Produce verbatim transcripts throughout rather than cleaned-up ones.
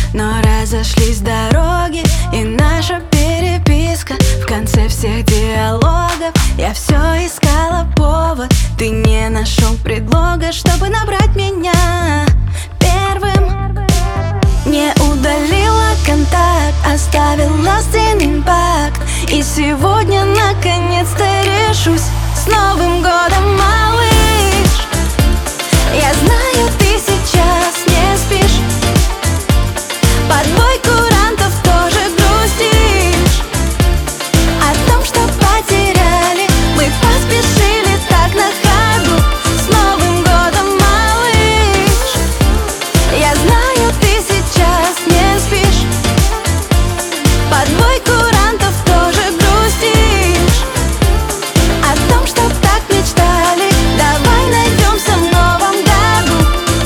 но разошлись дороги. И наша переписка в конце всех диалогов. Я все искала повод, ты не нашел предлога, чтобы набрать меня первым. Не удалила контакт, оставил lasting impact. И сегодня наконец-то решусь. С Новым годом, малыш! Я знаю, ты сейчас не спишь, под бой курантов тоже грустишь. О том, что потеряли, мы поспешили так на ходу. С Новым годом, малыш! Я знаю, ты сейчас не спишь, под бой курантов тоже грустишь. О том, что так мечтали, давай найдемся в новом году.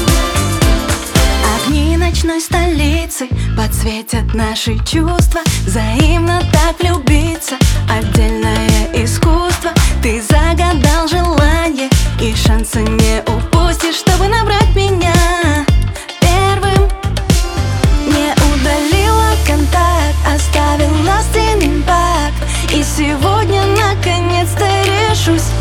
Огни ночной столицы подсветят наши чувства. Взаимно так влюбиться — отдельное искусство. Ты загадал желание и шанса не упустишь, чтобы набрать меня первым. Не удалила контакт, оставил lasting impact. И сегодня наконец-то решусь.